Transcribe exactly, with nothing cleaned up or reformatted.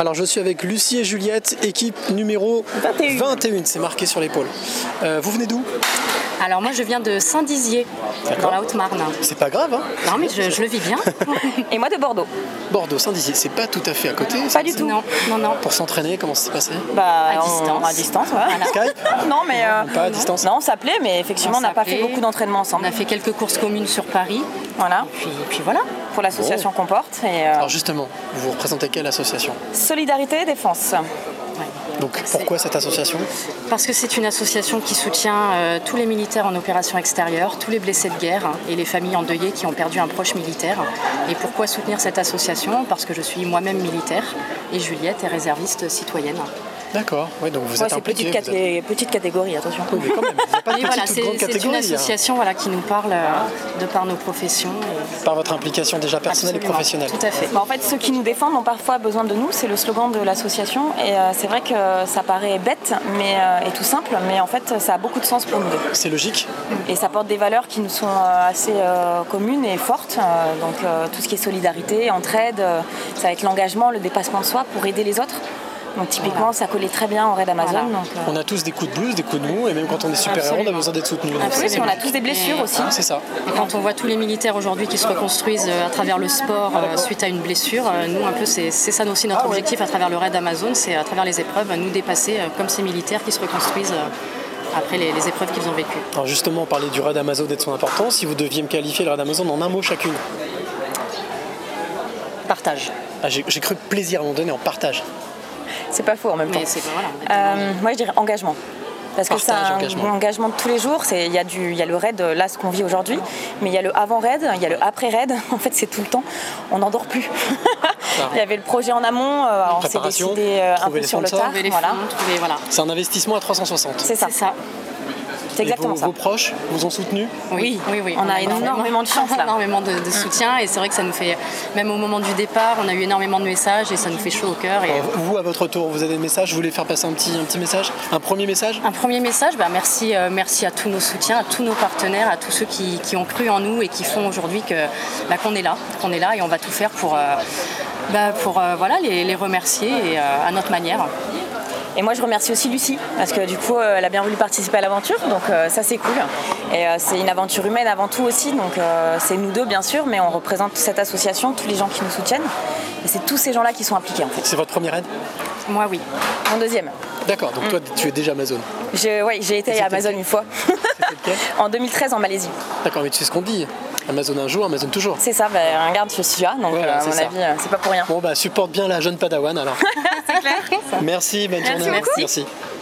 Alors je suis avec Lucie et Juliette, équipe numéro vingt et un. vingt et un, c'est marqué sur l'épaule. Euh, vous venez d'où ? Alors moi je viens de Saint-Dizier, dans la Haute-Marne. C'est pas grave, hein ? Non mais je, je le vis bien. Et moi de Bordeaux. Bordeaux, Saint-Dizier, c'est pas tout à fait à côté. Pas du tout. Non, non, non. Pour s'entraîner, comment ça s'est passé ? Bah, À on- distance. À distance, ouais. Skype ? Non, mais. euh, Pas à distance. Non, on s'appelait, mais effectivement, on n'a pas fait s'appelait. beaucoup d'entraînements On ensemble. a fait quelques courses communes sur Paris. Voilà, Puis, puis voilà. pour l'association qu'on porte. Et, euh, Alors justement, vous représentez quelle association ? Solidarité et défense. Donc pourquoi cette association ? Parce que c'est une association qui soutient euh, tous les militaires en opération extérieure, tous les blessés de guerre hein, et les familles endeuillées qui ont perdu un proche militaire. Et pourquoi soutenir cette association ? Parce que je suis moi-même militaire et Juliette est réserviste citoyenne. D'accord, oui, donc vous Ouais, êtes c'est impliqué. petite, vous êtes- caté- petite catégorie, attention. Oui, mais quand même, il n'y a pas de Et petite voilà, toute c'est grande c'est une catégorie. hein. association voilà, qui nous parle euh, de par nos professions. et- Par votre implication déjà personnelle Absolument, et professionnelle. Tout à fait. Bah, en fait, ceux qui nous défendent ont parfois besoin de nous, c'est le slogan de l'association. Et euh, c'est vrai que ça paraît bête mais, euh, et tout simple, mais en fait, ça a beaucoup de sens pour nous deux. C'est logique. Et ça porte des valeurs qui nous sont euh, assez euh, communes et fortes. Euh, donc euh, tout ce qui est solidarité, entraide, euh, ça va être l'engagement, le dépassement de soi pour aider les autres. Donc typiquement, ça collait très bien au raid Amazon. Voilà. Donc, euh, On a tous des coups de blues, des coups de mou, et même quand on est super-héros, on a Absolument. besoin d'être soutenu. Donc, oui, c'est- parce qu'on a tous des blessures Et- aussi. C'est ça. Et quand on voit tous les militaires aujourd'hui qui se reconstruisent euh, à travers le sport euh, suite à une blessure, euh, nous un peu c'est c'est ça aussi notre Ah ouais. objectif à travers le raid Amazon, c'est à travers les épreuves, nous dépasser euh, comme ces militaires qui se reconstruisent euh, après les, les épreuves qu'ils ont vécues. Alors justement, on parlait du raid Amazon et de son importance. Si vous deviez me qualifier le raid Amazon en un mot chacune. Partage. Ah, j'ai j'ai cru plaisir à un moment donné en partage. C'est pas faux en même temps. Mais c'est voilà. on est tellement- Euh, moi, je dirais engagement. Parce que c'est Partage, un engagement. engagement de tous les jours. C'est- Il y, a du- il y a le raid, là, ce qu'on vit aujourd'hui, mais il y a le avant-raid, il y a le après-raid. En fait, c'est tout le temps. On n'en dort plus. Il y avait le projet en amont, euh, alors on s'est Préparation, décidé euh, un trouver peu les sur le sponsors. tard. Trouver les Voilà. fonds, trouver voilà. C'est un investissement à trois cent soixante. C'est ça. C'est ça. C'est Et exactement vos, ça. vos proches vous ont soutenu ? Oui, oui, oui. On a énormément de chance, là. énormément de, de soutien et c'est vrai que ça nous fait, même au moment du départ, on a eu énormément de messages et ça nous fait chaud au cœur. Et, Alors, Vous, à votre tour, vous avez des messages, vous voulez faire passer un petit, un petit message ? Un premier message ? Un premier message, bah merci, euh, merci à tous nos soutiens, à tous nos partenaires, à tous ceux qui, qui ont cru en nous et qui font aujourd'hui que, bah, qu'on est là, qu'on est là et on va tout faire pour, euh, bah, pour euh, voilà, les, les remercier et, euh, à notre manière. Et moi, je remercie aussi Lucie, parce que du coup, euh, elle a bien voulu participer à l'aventure, donc euh, ça, c'est cool. Et euh, c'est une aventure humaine avant tout aussi, donc euh, c'est nous deux, bien sûr, mais on représente cette association, tous les gens qui nous soutiennent. Et c'est tous ces gens-là qui sont impliqués, en fait. C'est votre premier raid ? Moi, oui. Mon deuxième. D'accord, donc toi, tu es déjà Amazon. Je, ouais, j'ai été Et à c'était Amazon une fois, C'était lequel ? en deux mille treize en Malaisie. D'accord, mais tu sais ce qu'on dit. Amazon un jour, Amazon toujours. C'est ça, bah, regarde, je suis là, donc Voilà, euh, à c'est mon ça. avis, euh, c'est pas pour rien. Bon, bah, supporte bien la jeune Padawan alors. C'est clair. Merci, bonne Merci journée. beaucoup. Merci.